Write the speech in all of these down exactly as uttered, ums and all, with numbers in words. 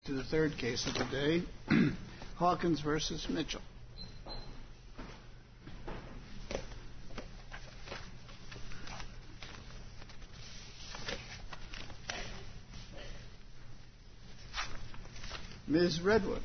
to the third case of the day, Hawkins versus Mitchell. Miz Redwood.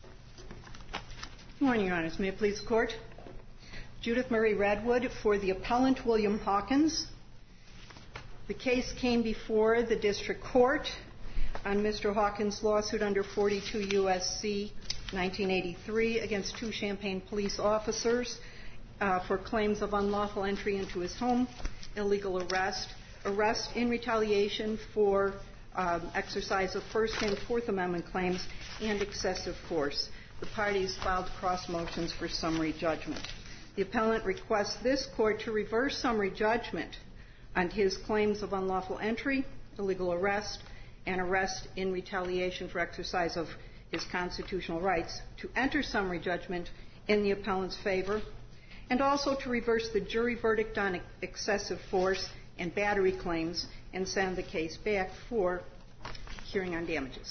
Good morning, Your Honors. May it please the Court? Judith Murray Redwood for the appellant William Hawkins. The case came before the District Court on Mister Hawkins' lawsuit under forty-two U S C nineteen eighty-three against two Champaign police officers uh, for claims of unlawful entry into his home, illegal arrest, arrest in retaliation for um, exercise of First and Fourth Amendment claims, and excessive force. The parties filed cross motions for summary judgment. The appellant requests this Court to reverse summary judgment on his claims of unlawful entry, illegal arrest, and arrest in retaliation for exercise of his constitutional rights, to enter summary judgment in the appellant's favor, and also to reverse the jury verdict on excessive force and battery claims and send the case back for hearing on damages.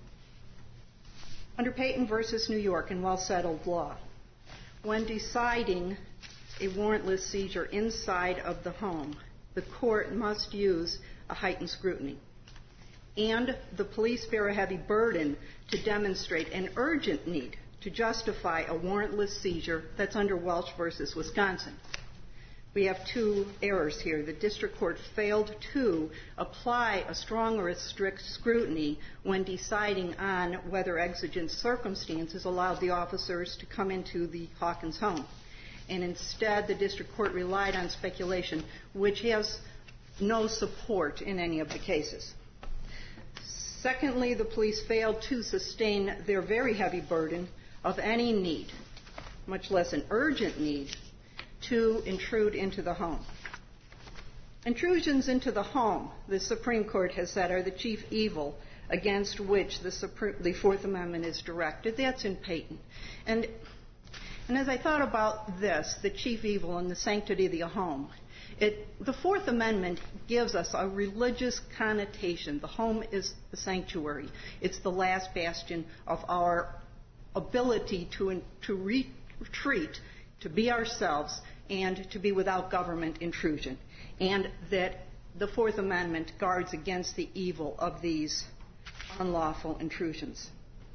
Under Payton versus New York and well-settled law, when deciding a warrantless seizure inside of the home, the court must use a heightened scrutiny. And the police bear a heavy burden to demonstrate an urgent need to justify a warrantless seizure that's under Welch versus Wisconsin. We have two errors here. The district court failed to apply a strong or a strict scrutiny when deciding on whether exigent circumstances allowed the officers to come into the Hawkins home. And instead, the district court relied on speculation, which has no support in any of the cases. Secondly, the police failed to sustain their very heavy burden of any need, much less an urgent need, to intrude into the home. Intrusions into the home, the Supreme Court has said, are the chief evil against which the, Supreme, the Fourth Amendment is directed. That's in Payton. And, and as I thought about this, the chief evil and the sanctity of the home, It, the Fourth Amendment gives us a religious connotation. The home is the sanctuary. It's the last bastion of our ability to, to re- retreat, to be ourselves, and to be without government intrusion. And that the Fourth Amendment guards against the evil of these unlawful intrusions.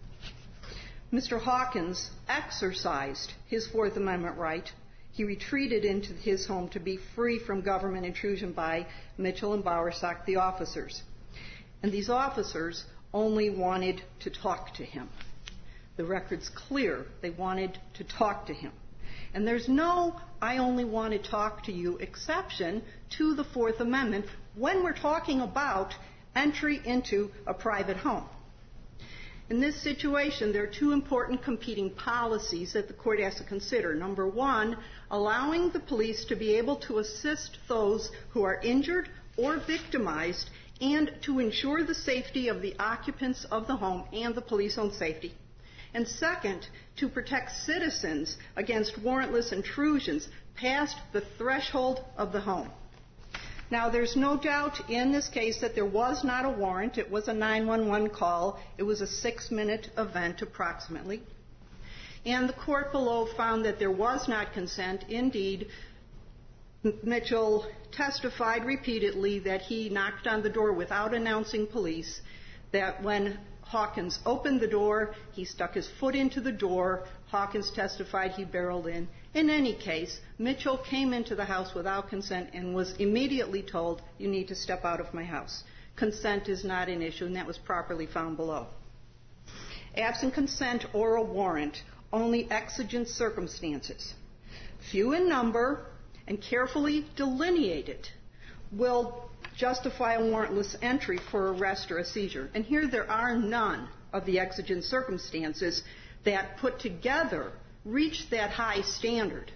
Mister Hawkins exercised his Fourth Amendment right. He retreated into his home to be free from government intrusion by Mitchell and Bowersock, the officers. And these officers only wanted to talk to him. The record's clear. They wanted to talk to him. And there's no I only want to talk to you exception to the Fourth Amendment when we're talking about entry into a private home. In this situation, there are two important competing policies that the court has to consider. Number one, allowing the police to be able to assist those who are injured or victimized and to ensure the safety of the occupants of the home and the police own safety. And second, to protect citizens against warrantless intrusions past the threshold of the home. Now, there's no doubt in this case that there was not a warrant. It was a nine one one call. It was a six-minute event approximately. And the court below found that there was not consent. Indeed, Mitchell testified repeatedly that he knocked on the door without announcing police, that when Hawkins opened the door, he stuck his foot into the door. Hawkins testified he barreled in. In any case, Mitchell came into the house without consent and was immediately told, you need to step out of my house. Consent is not an issue, and that was properly found below. Absent consent or a warrant, only exigent circumstances, few in number and carefully delineated, will justify a warrantless entry for arrest or a seizure. And here there are none of the exigent circumstances that put together reach that high standard.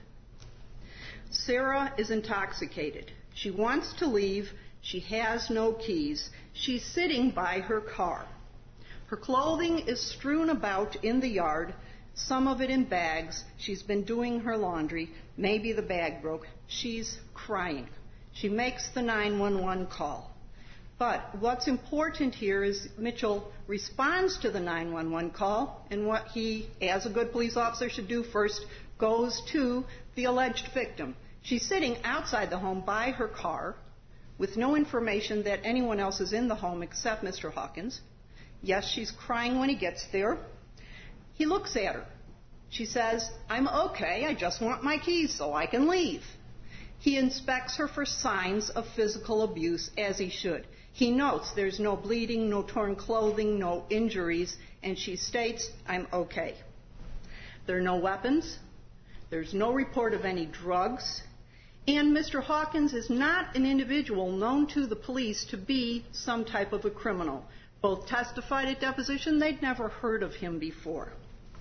Sarah is intoxicated. She wants to leave. She has no keys. She's sitting by her car. Her clothing is strewn about in the yard, some of it in bags. She's been doing her laundry. Maybe the bag broke. She's crying. She makes the nine one one call. But what's important here is Mitchell responds to the nine one one call, and what he, as a good police officer, should do first goes to the alleged victim. She's sitting outside the home by her car with no information that anyone else is in the home except Mister Hawkins. Yes, she's crying when he gets there. He looks at her. She says, "I'm okay, I just want my keys so I can leave." He inspects her for signs of physical abuse, as he should. He notes there's no bleeding, no torn clothing, no injuries, and she states, "I'm okay." There are no weapons. There's no report of any drugs. And Mister Hawkins is not an individual known to the police to be some type of a criminal. Both testified at deposition they'd never heard of him before.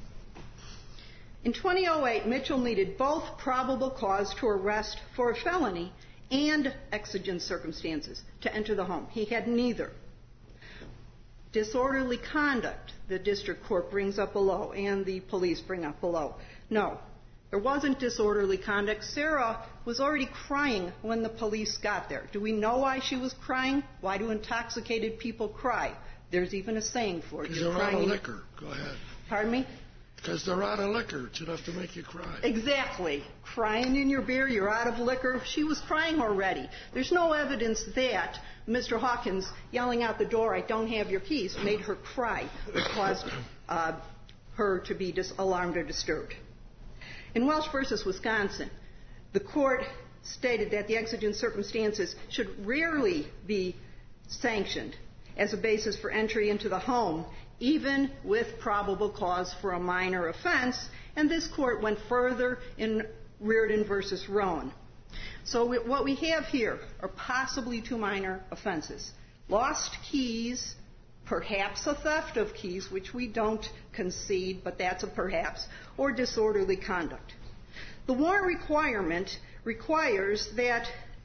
In two thousand eight, Mitchell needed both probable cause to arrest for a felony and exigent circumstances to enter the home. He had neither. Disorderly conduct, the district court brings up below, and the police bring up below. No, there wasn't disorderly conduct. Sarah was already crying when the police got there. Do we know why she was crying? Why do intoxicated people cry? There's even a saying for it. Because they're out of liquor. Go ahead. Pardon me? Because they're out of liquor. It's enough to make you cry. Exactly. Crying in your beer, you're out of liquor. She was crying already. There's no evidence that Mister Hawkins yelling out the door, "I don't have your keys," made her cry or caused uh, her to be dis- alarmed or disturbed. In Welsh versus Wisconsin, the court stated that the exigent circumstances should rarely be sanctioned as a basis for entry into the home, even with probable cause for a minor offense, and this court went further in Reardon versus Rowan. So we, what we have here are possibly two minor offenses. Lost keys, perhaps a theft of keys, which we don't concede, but that's a perhaps, or disorderly conduct. The warrant requirement requires that,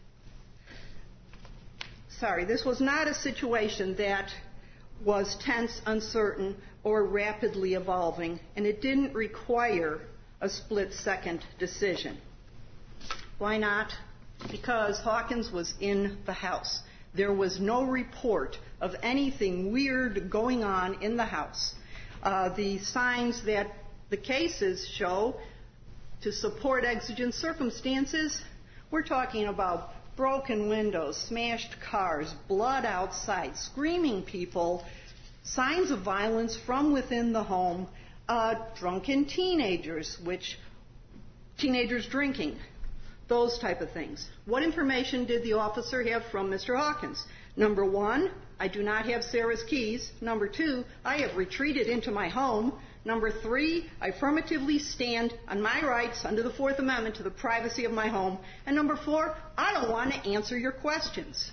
sorry, this was not a situation that was tense, uncertain, or rapidly evolving, and it didn't require a split-second decision. Why not? Because Hawkins was in the house. There was no report of anything weird going on in the house. Uh, the signs that the cases show to support exigent circumstances, we're talking about broken windows, smashed cars, blood outside, screaming people, signs of violence from within the home, uh, drunken teenagers, which teenagers drinking, those type of things. What information did the officer have from Mister Hawkins? Number one, I do not have Sarah's keys. Number two, I have retreated into my home. Number three, I affirmatively stand on my rights under the Fourth Amendment to the privacy of my home. And number four, I don't want to answer your questions.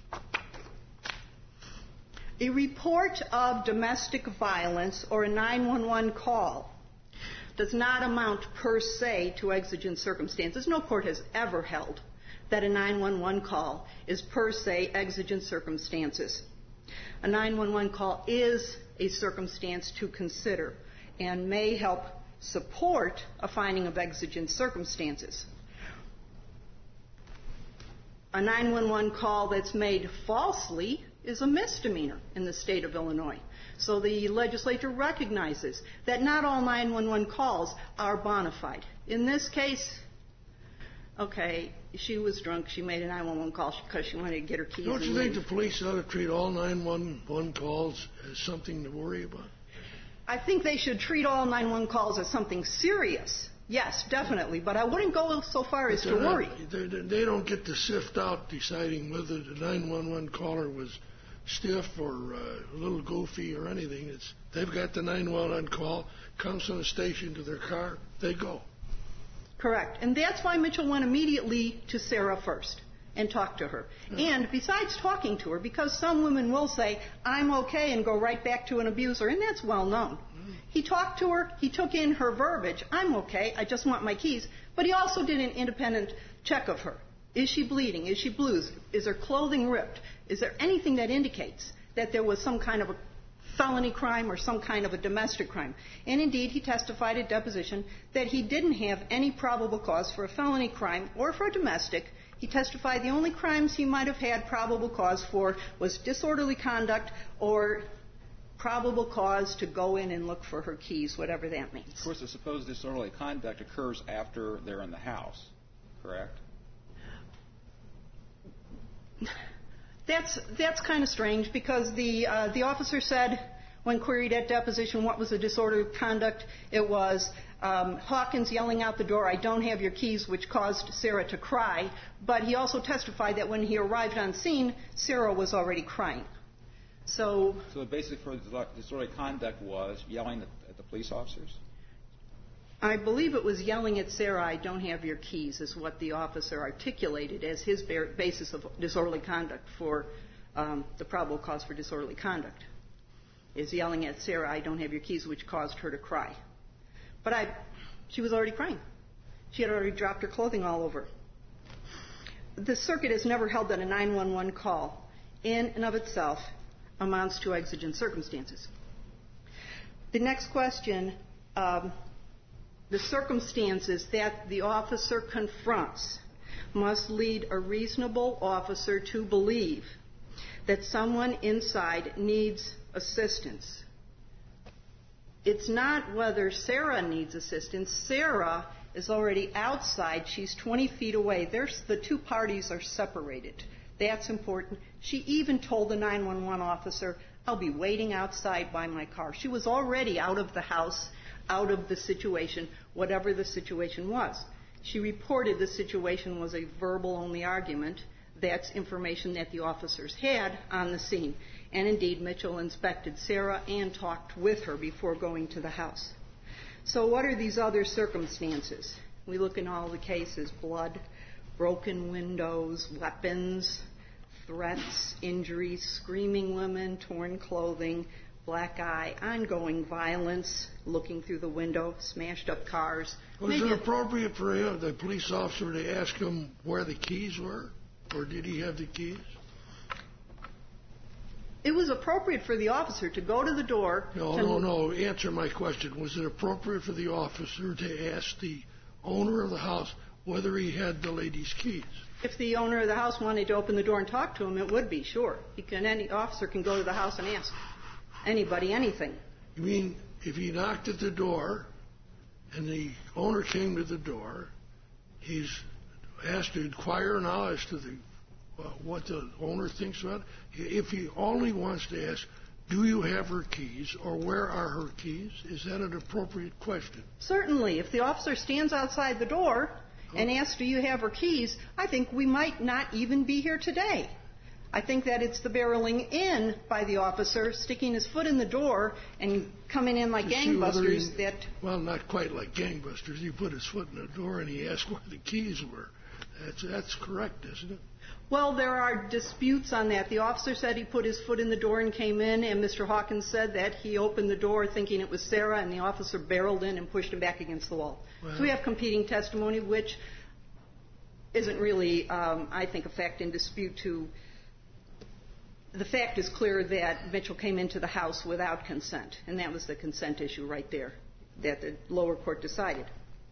A report of domestic violence or a nine one one call does not amount per se to exigent circumstances. No court has ever held that a nine one one call is per se exigent circumstances. A nine one one call is a circumstance to consider and may help support a finding of exigent circumstances. A nine one one call that's made falsely is a misdemeanor in the state of Illinois. So the legislature recognizes that not all nine one one calls are bona fide. In this case, okay, she was drunk. She made a nine one one call because she wanted to get her keys. Don't you think the police ought to treat all nine one one calls as something to worry about? I think they should treat all nine one one calls as something serious. Yes, definitely. But I wouldn't go so far as to worry. Not, they don't get to sift out deciding whether the nine one one caller was stiff or uh, a little goofy or anything. It's they've got the nine one one call, comes from the station to their car, they go. Correct. And that's why Mitchell went immediately to Sarah first and talked to her. Yeah. And besides talking to her, because some women will say, "I'm okay," and go right back to an abuser, and that's well known. Mm. He talked to her, he took in her verbiage, "I'm okay, I just want my keys," but he also did an independent check of her. Is she bleeding? Is she bruised? Is her clothing ripped? Is there anything that indicates that there was some kind of a felony crime or some kind of a domestic crime? And indeed, he testified at deposition that he didn't have any probable cause for a felony crime or for a domestic. He He testified the only crimes he might have had probable cause for was disorderly conduct or probable cause to go in and look for her keys, whatever that means. Of course, the supposed disorderly conduct occurs after they're in the house, correct? That's that's kind of strange because the uh, the officer said when queried at deposition what was the disorderly conduct, it was um, Hawkins yelling out the door, "I don't have your keys," which caused Sarah to cry. But he also testified that when he arrived on scene, Sarah was already crying. So, so the basis for the disorderly conduct was yelling at, at the police officers? I believe it was yelling at Sarah, "I don't have your keys," is what the officer articulated as his basis of disorderly conduct for um, the probable cause for disorderly conduct, is yelling at Sarah, "I don't have your keys," which caused her to cry. But I, she was already crying. She had already dropped her clothing all over. The circuit has never held that a nine one one call in and of itself amounts to exigent circumstances. The next question, um, the circumstances that the officer confronts must lead a reasonable officer to believe that someone inside needs assistance. It's not whether Sarah needs assistance. Sarah is already outside. She's twenty feet away. There's, the two parties are separated. That's important. She even told the nine one one officer, "I'll be waiting outside by my car." She was already out of the house, out of the situation, whatever the situation was. She reported the situation was a verbal-only argument. That's information that the officers had on the scene. And indeed, Mitchell inspected Sarah and talked with her before going to the house. So what are these other circumstances? We look in all the cases: blood, broken windows, weapons, threats, injuries, screaming women, torn clothing, black eye, ongoing violence, looking through the window, smashed up cars. Was Maybe it appropriate for him, the police officer to ask him where the keys were? Or did he have the keys? It was appropriate for the officer to go to the door. No, to no, no. Answer my question. Was it appropriate for the officer to ask the owner of the house whether he had the lady's keys? If the owner of the house wanted to open the door and talk to him, it would be, sure. He can, any officer can go to the house and ask anybody anything. You mean if he knocked at the door and the owner came to the door, he's asked to inquire now as to the uh, what the owner thinks about it? If he only wants to ask, "Do you have her keys?" or "Where are her keys?" is that an appropriate question? Certainly. If the officer stands outside the door and asks, "Do you have her keys?" I think we might not even be here today. I think that it's the barreling in by the officer, sticking his foot in the door and coming in like gangbusters he, that... Well, not quite like gangbusters. He put his foot in the door and he asked where the keys were. That's, that's correct, isn't it? Well, there are disputes on that. The officer said he put his foot in the door and came in, and Mister Hawkins said that he opened the door thinking it was Sarah, and the officer barreled in and pushed him back against the wall. Well, so we have competing testimony, which isn't really, um, I think, a fact in dispute to... The fact is clear that Mitchell came into the house without consent, and that was the consent issue right there that the lower court decided.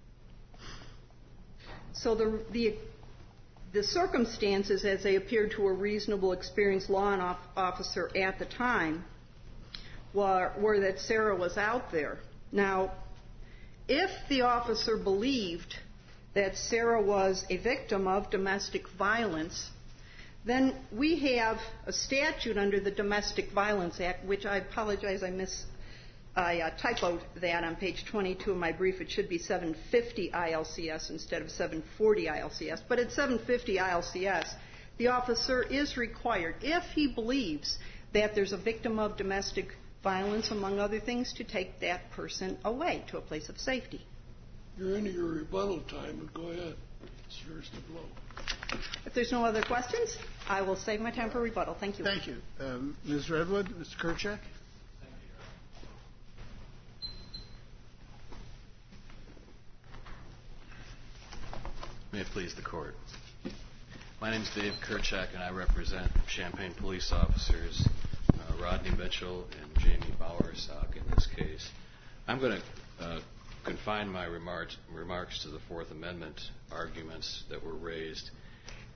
So the the, the circumstances as they appeared to a reasonable, experienced law officer at the time were, were that Sarah was out there. Now, if the officer believed that Sarah was a victim of domestic violence, then we have a statute under the Domestic Violence Act, which I apologize, I miss, I uh, typoed that on page twenty-two of my brief. It should be seven fifty I L C S instead of seven forty I L C S. But at seven fifty I L C S, the officer is required, if he believes that there's a victim of domestic violence, among other things, to take that person away to a place of safety. You're into your rebuttal time, but go ahead. It's yours to blow. If there's no other questions, I will save my time for rebuttal. Thank you. Thank you. Um, Miz Redwood, Mister Kerchak? May it please the Court. My name is Dave Kerchak, and I represent Champaign police officers uh, Rodney Mitchell and Jamie Bowersock in this case. I'm going to uh, confine my remarks, remarks to the Fourth Amendment arguments that were raised.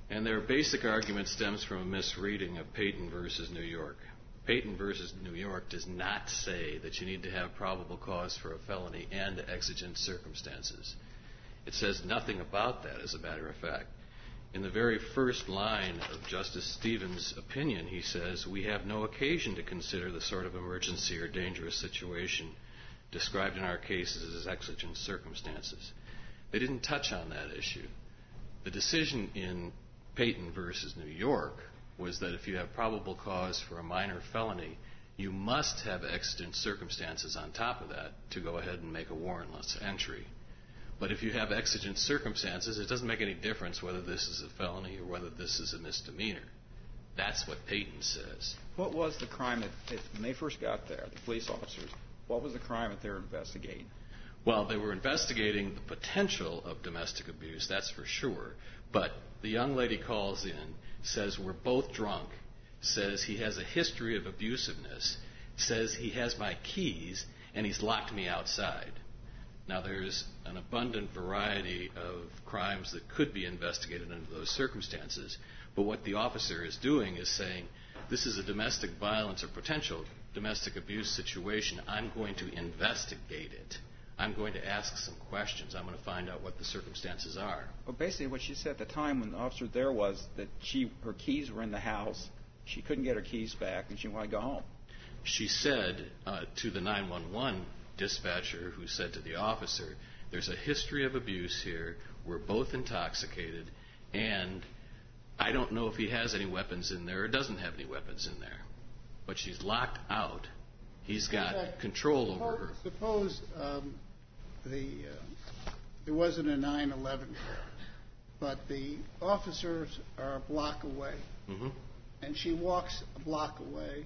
And their basic argument stems from a misreading of Payton versus New York. Payton versus New York does not say that you need to have probable cause for a felony and exigent circumstances. It says nothing about that, as a matter of fact. In the very first line of Justice Stevens' opinion, he says, "We have no occasion to consider the sort of emergency or dangerous situation described in our cases as exigent circumstances." They didn't touch on that issue. The decision in Payton versus New York was that if you have probable cause for a minor felony, you must have exigent circumstances on top of that to go ahead and make a warrantless entry. But if you have exigent circumstances, it doesn't make any difference whether this is a felony or whether this is a misdemeanor. That's what Payton says. What was the crime that, that when they first got there, the police officers, what was the crime that they were investigating? Well, they were investigating the potential of domestic abuse, that's for sure. But the young lady calls in, says we're both drunk, says he has a history of abusiveness, says he has my keys, and he's locked me outside. Now, there's an abundant variety of crimes that could be investigated under those circumstances, but what the officer is doing is saying, this is a domestic violence or potential domestic abuse situation. I'm going to investigate it. I'm going to ask some questions. I'm going to find out what the circumstances are. Well, basically what she said at the time when the officer there was that she her keys were in the house, she couldn't get her keys back, and she wanted to go home. She said uh, to the nine one one dispatcher who said to the officer, there's a history of abuse here, we're both intoxicated, and I don't know if he has any weapons in there or doesn't have any weapons in there. But she's locked out. He's got fact, control suppose, over her. Suppose um, the uh, there wasn't a nine eleven call, but the officers are a block away, Mm-hmm. and she walks a block away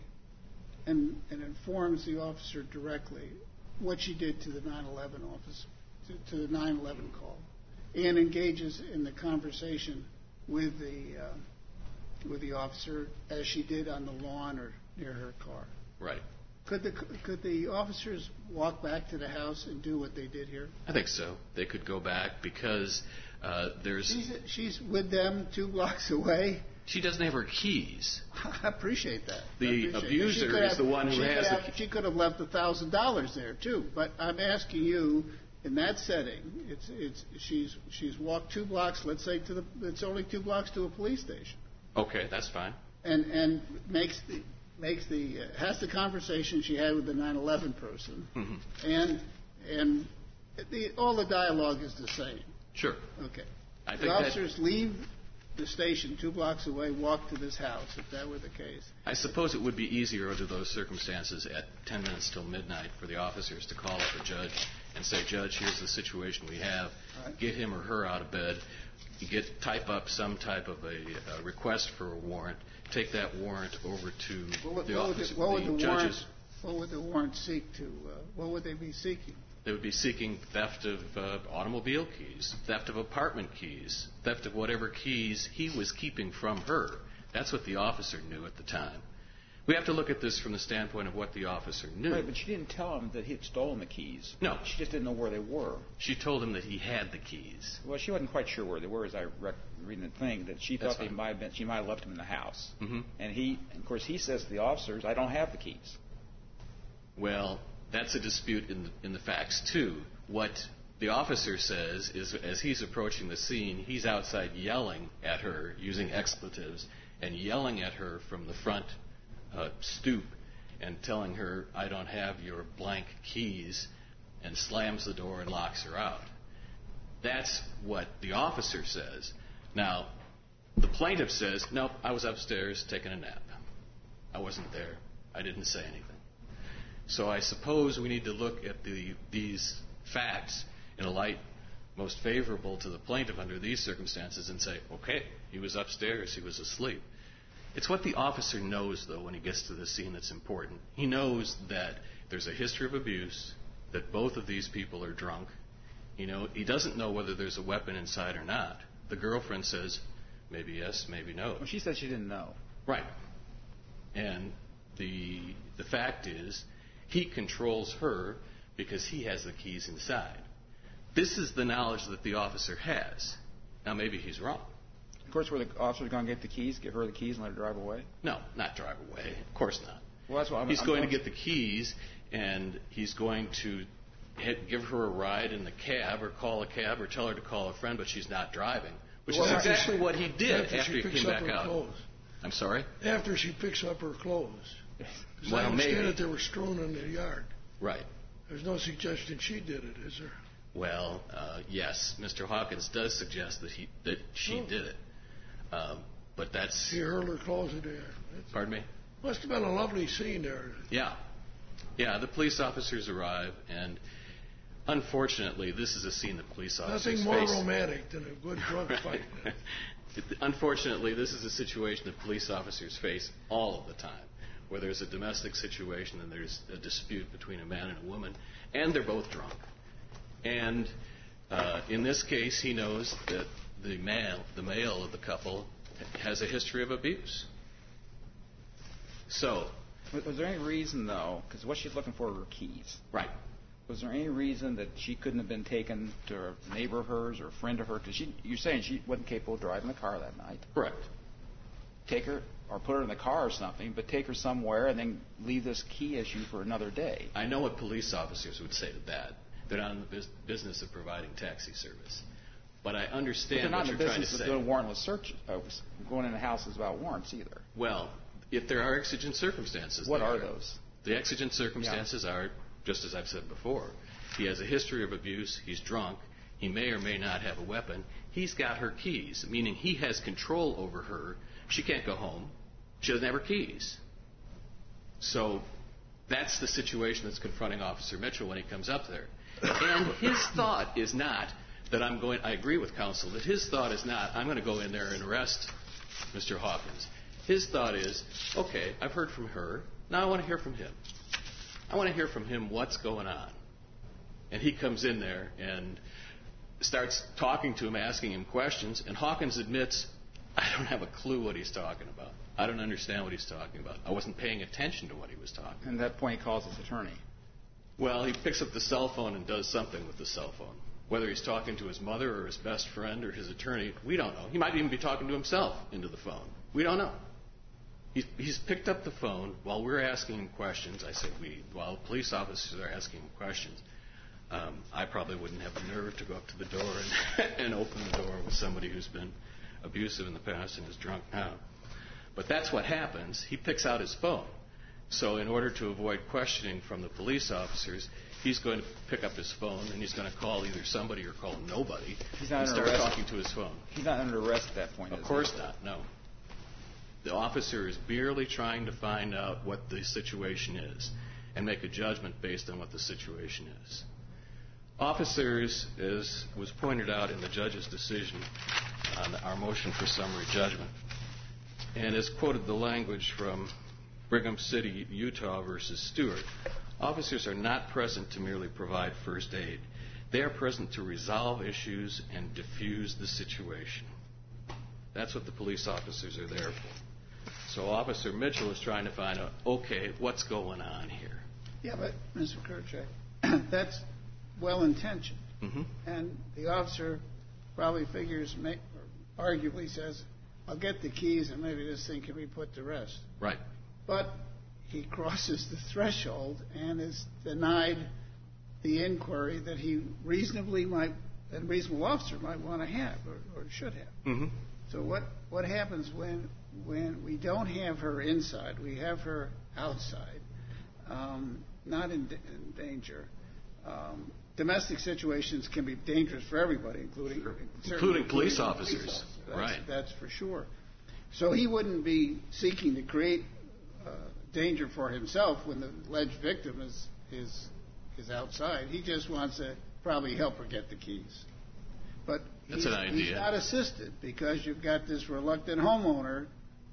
and, and informs the officer directly what she did to the nine eleven office, to, to the nine eleven call, and engages in the conversation with the uh, with the officer as she did on the lawn or near her car. Right. Could the could the officers walk back to the house and do what they did here? I think so. They could go back because uh, there's... She's, she's with them two blocks away. She doesn't have her keys. I appreciate that. The I appreciate abuser that. She could is have- the one who she has could the have, key. She could have left a thousand dollars there too. But I'm asking you, in that setting, it's it's she's she's walked two blocks. Let's say to the it's only two blocks to a police station, Okay, that's fine. and and makes the makes the uh, has the conversation she had with the nine eleven person, Mm-hmm. and and the, all the dialogue is the same. Sure. Okay. I The think that, officers leave the station two blocks away, walk to this house, if that were the case. I suppose it would be easier under those circumstances at ten minutes till midnight for the officers to call up a judge and say, Judge, here's the situation we have. Right. Get him or her out of bed. You get type up some type of a, a request for a warrant. Take that warrant over to What would, the what would office the, of what would the the judges. warrant, what would the warrant seek to? Uh, what would they be seeking? They would be seeking theft of uh, automobile keys, theft of apartment keys, theft of whatever keys he was keeping from her. That's what the officer knew at the time. We have to look at this from the standpoint of what the officer knew. Right, but she didn't tell him that he had stolen the keys. No. She just didn't know where they were. She told him that he had the keys. Well, she wasn't quite sure where they were, as I rec- reading the thing, that she That's thought they fine. might have been, she might have left them in the house. Mm-hmm. And he, of course, he says to the officers, I don't have the keys. Well, that's a dispute in the, in the facts, too. What the officer says is, as he's approaching the scene, he's outside yelling at her, using expletives, and yelling at her from the front uh, stoop and telling her, I don't have your blank keys, and slams the door and locks her out. That's what the officer says. Now, the plaintiff says, nope, I was upstairs taking a nap. I wasn't there. I didn't say anything. So I suppose we need to look at the, these facts in a light most favorable to the plaintiff under these circumstances and say, okay, he was upstairs, he was asleep. It's what the officer knows, though, when he gets to the scene that's important. He knows that there's a history of abuse, that both of these people are drunk. You know, he doesn't know whether there's a weapon inside or not. The girlfriend says, maybe yes, maybe no. Well, she said she didn't know. Right. And the the fact is, he controls her because he has the keys inside. This is the knowledge that the officer has. Now, maybe he's wrong. Of course, were the officers going to get the keys, give her the keys, and let her drive away? No, not drive away. Of course not. Well, that's what I'm, he's I'm going to get the keys, and he's going to hit, give her a ride in the cab, or call a cab, or tell her to call a friend, but she's not driving, which Well, is after exactly she- what he did after after she he picks came up back her out. clothes. I'm sorry? After she picks up her clothes. 'Cause Well, I understand maybe. that they were strewn in the yard. Right. There's no suggestion she did it, is there? Well, uh, yes, Mister Hawkins does suggest that he that she Oh. did it, um, but that's. She hurled her clothes in the air. That's, Pardon me? must have been a lovely scene there. Yeah, yeah. The police officers arrive, and unfortunately, this is a scene that police officers Nothing more face. romantic than a good drunk fight. Unfortunately, this is a situation that police officers face all of the time, where there's a domestic situation and there's a dispute between a man and a woman, and they're both drunk. And uh, in this case, he knows that the male, the male of the couple, has a history of abuse. So, Was, was there any reason, though, because what she's looking for were keys. right. Was there any reason that she couldn't have been taken to a neighbor of hers or a friend of hers? Because you're saying she wasn't capable of driving the car that night. Correct. Take her, or put her in the car or something, but take her somewhere and then leave this key issue for another day. I know what police officers would say to that. They're not in the bus- business of providing taxi service. But I But they're understand not what in you're the trying to business say. of doing warrantless search, uh, going into houses without warrants either. Well, if there are exigent circumstances. What there are those? The exigent circumstances are, just as I've said before, he has a history of abuse, he's drunk, he may or may not have a weapon, he's got her keys, meaning he has control over her. She can't go home. She doesn't have her keys. So that's the situation that's confronting Officer Mitchell when he comes up there. And his thought is not that I'm going, I agree with counsel, that his thought is not, I'm going to go in there and arrest Mister Hawkins. His thought is, okay, I've heard from her, now I want to hear from him. I want to hear from him what's going on. And he comes in there and starts talking to him, asking him questions, and Hawkins admits, I don't have a clue what he's talking about. I don't understand what he's talking about. I wasn't paying attention to what he was talking about. And at that point, he calls his attorney. Well, he picks up the cell phone and does something with the cell phone. Whether he's talking to his mother or his best friend or his attorney, we don't know. He might even be talking to himself into the phone. We don't know. He's, he's picked up the phone while we're asking him questions. I say we, while police officers are asking him questions. Um, I probably wouldn't have the nerve to go up to the door and, and open the door with somebody who's been abusive in the past and is drunk now. But that's what happens. He picks out his phone. So in order to avoid questioning from the police officers, he's going to pick up his phone and he's going to call either somebody or call nobody He's not and under start arrest. talking to his phone. He's not under arrest at that point, Of is course he? not, no. The officer is merely trying to find out what the situation is and make a judgment based on what the situation is. Officers, as was pointed out in the judge's decision on our motion for summary judgment, and as quoted the language from Brigham City, Utah versus Stewart, officers are not present to merely provide first aid. They are present to resolve issues and diffuse the situation. That's what the police officers are there for. So Officer Mitchell is trying to find out, okay, what's going on here? Yeah, but, Mister Kerchak, that's well-intentioned. Mm-hmm. And the officer probably figures, make, or arguably says, I'll get the keys and maybe this thing can be put to rest. Right. But he crosses the threshold and is denied the inquiry that he reasonably might, that a reasonable officer might want to have or, or should have. Mm-hmm. So what, what happens when when we don't have her inside, we have her outside, um, not in, in danger? Um, domestic situations can be dangerous for everybody, including Including police police officers. officers. That's, Right. That's for sure. So he wouldn't be seeking to create uh, danger for himself when the alleged victim is is is outside. He just wants to probably help her get the keys. But That's he's, an idea. he's not assisted because you've got this reluctant homeowner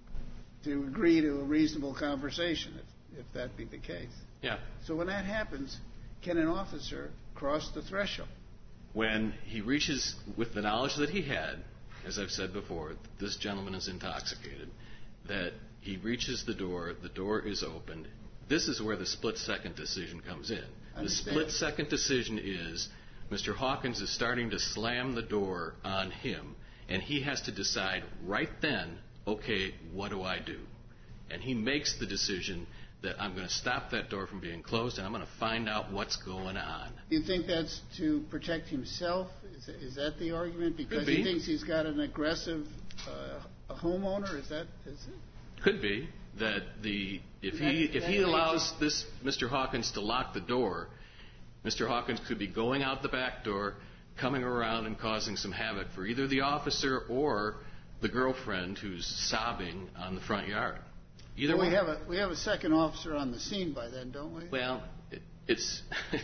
to agree to a reasonable conversation, if, if that be the case. Yeah. So when that happens, can an officer cross the threshold? When he reaches, with the knowledge that he had, as I've said before, this gentleman is intoxicated, that he reaches the door, the door is opened. This is where the split-second decision comes in. The Understand. split-second decision is Mister Hawkins is starting to slam the door on him, and he has to decide right then, okay, what do I do? And he makes the decision that I'm going to stop that door from being closed and I'm going to find out what's going on. You think that's to protect himself? Is, is that the argument? Because be. he thinks he's got an aggressive uh, a homeowner? Is that is it? Could be that the if That- he if that he may allows this Mister Hawkins to lock the door, Mister Hawkins could be going out the back door, coming around and causing some havoc for either the officer or the girlfriend who's sobbing on the front yard. Either Well, one. we have a we have a second officer on the scene by then, don't we? Well, it, it's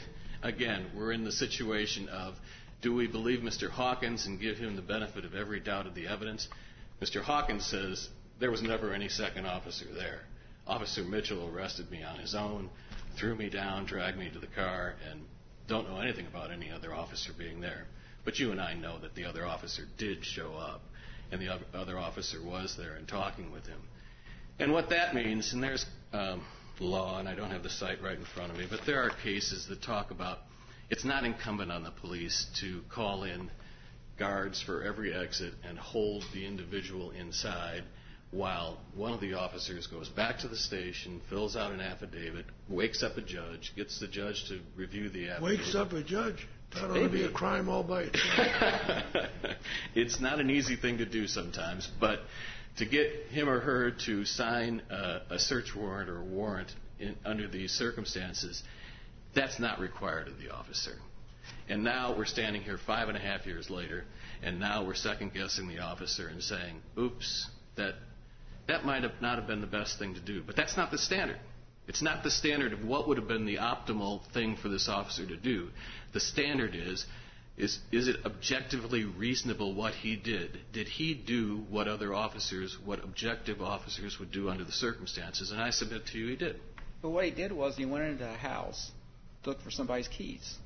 again, we're in the situation of do we believe Mister Hawkins and give him the benefit of every doubt of the evidence? Mister Hawkins says there was never any second officer there. Officer Mitchell arrested me on his own, threw me down, dragged me to the car, and don't know anything about any other officer being there. But you and I know that the other officer did show up, and the other officer was there and talking with him. And what that means, and there's um, law, and I don't have the site right in front of me, but there are cases that talk about it's not incumbent on the police to call in guards for every exit and hold the individual inside while one of the officers goes back to the station, fills out an affidavit, wakes up a judge, gets the judge to review the affidavit. Wakes up a judge. That ought to Maybe. be a crime all by itself. It's not an easy thing to do sometimes, but to get him or her to sign a, a search warrant or a warrant in, under these circumstances, that's not required of the officer. And now we're standing here five and a half years later, and now we're second-guessing the officer and saying, oops, that that might have not have been the best thing to do. But that's not the standard. It's not the standard of what would have been the optimal thing for this officer to do. The standard is, is, is it objectively reasonable what he did? Did he do what other officers, what objective officers would do under the circumstances? And I submit to you he did. But what he did was he went into a house, looked for somebody's keys.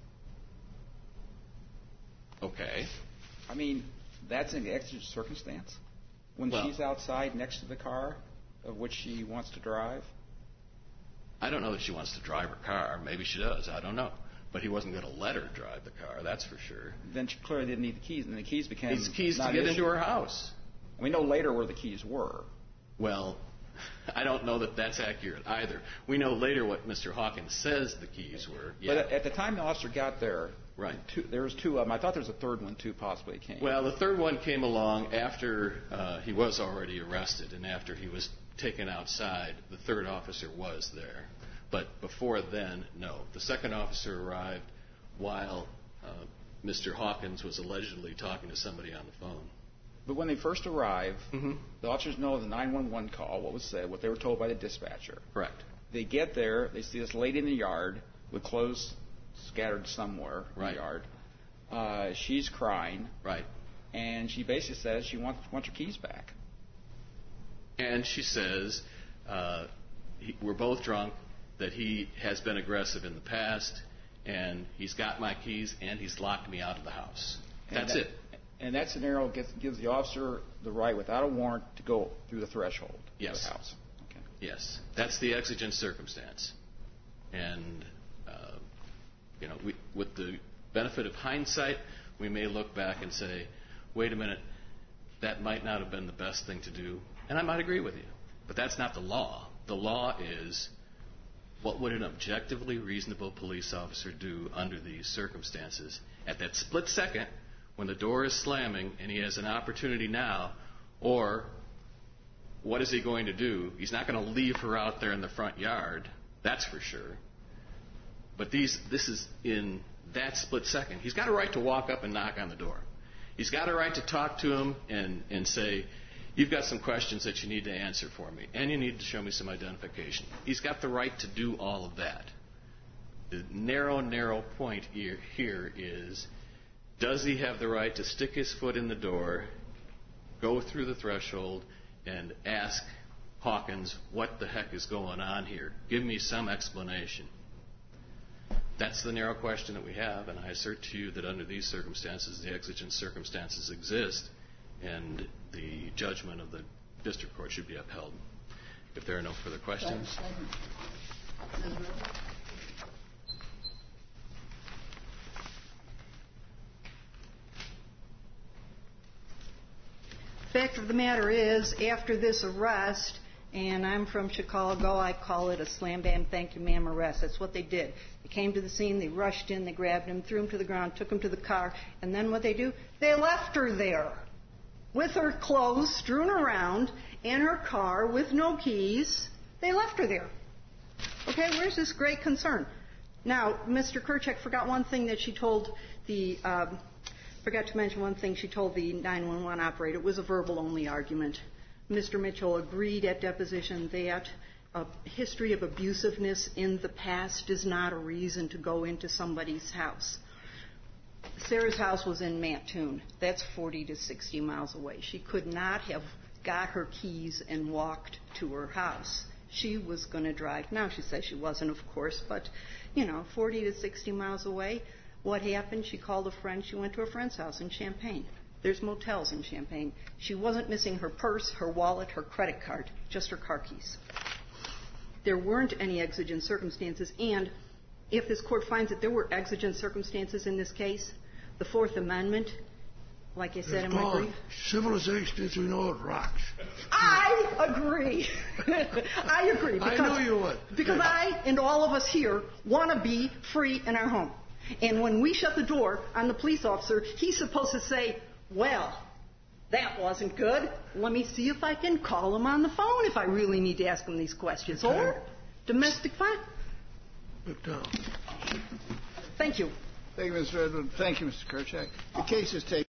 Okay. I mean, that's an exigent circumstance. When Well- she's outside next to the car of which she wants to drive. I don't know that she wants to drive her car. Maybe she does. I don't know. But he wasn't going to let her drive the car, that's for sure. Then she clearly didn't need the keys, and the keys became It's keys to not get an into issue. her house. We know later where the keys were. Well, I don't know that that's accurate either. We know later what Mister Hawkins says the keys were. Yeah. But at the time the officer got there, Right. two, there was two of them. I thought there was a third one too, possibly came. Well, the third one came along after uh, he was already arrested and after he was taken outside. The third officer was there. But before then, no. The second officer arrived while uh, Mister Hawkins was allegedly talking to somebody on the phone. But when they first arrive, Mm-hmm. the officers know the nine one one call, what was said, what they were told by the dispatcher. Correct. They get there, they see this lady in the yard with clothes scattered somewhere in Right. the yard. Uh, she's crying, Right. and she basically says she wants, wants her keys back. And she says, uh, he, we're both drunk, that he has been aggressive in the past, and he's got my keys, and he's locked me out of the house. And That's that- it. And that scenario gets, gives the officer the right, without a warrant, to go through the threshold Yes. of the house. Okay. Yes. That's the exigent circumstance. And, uh, you know, we, with the benefit of hindsight, we may look back and say, wait a minute, that might not have been the best thing to do. And I might agree with you. But that's not the law. The law is, what would an objectively reasonable police officer do under these circumstances? At that split second, when the door is slamming and he has an opportunity now, or what is he going to do? He's not going to leave her out there in the front yard, that's for sure. But these, this is in that split second. He's got a right to walk up and knock on the door. He's got a right to talk to him and, and say, you've got some questions that you need to answer for me, and you need to show me some identification. He's got the right to do all of that. The narrow, narrow point here, here is, does he have the right to stick his foot in the door, go through the threshold, and ask Hawkins, what the heck is going on here? Give me some explanation. That's the narrow question that we have, and I assert to you that under these circumstances, the exigent circumstances exist, and the judgment of the district court should be upheld. If there are no further questions. Thank you. Miz Miller? fact of the matter is, after this arrest, and I'm from Chicago, I call it a slam bam thank you ma'am arrest. That's what they did. They came to the scene, they rushed in, they grabbed him, threw him to the ground, took him to the car, and then what they do? They left her there with her clothes strewn around in her car with no keys. They left her there. Okay, where's this great concern? Now, Mister Kerchak forgot one thing that she told the, um, forgot to mention one thing she told the nine one one operator. It was a verbal-only argument. Mister Mitchell agreed at deposition that a history of abusiveness in the past is not a reason to go into somebody's house. Sarah's house was in Mattoon. That's forty to sixty miles away. She could not have got her keys and walked to her house. She was going to drive. Now, she says she wasn't, of course, but, you know, forty to sixty miles away. What happened? She called a friend. She went to a friend's house in Champaign. There's motels in Champaign. She wasn't missing her purse, her wallet, her credit card, just her car keys. There weren't any exigent circumstances, and if this court finds that there were exigent circumstances in this case, the Fourth Amendment, like I said in my brief. Civilization as we know it rocks. I agree. I agree. Because, I know you would. Because I and all of us here want to be free in our home. And when we shut the door on the police officer, he's supposed to say, well, that wasn't good. Let me see if I can call him on the phone if I really need to ask him these questions. Okay. Or domestic violence. Look down. Thank you. Thank you, Mister Edwin. Thank you, Mister Kerchak. The case is taken.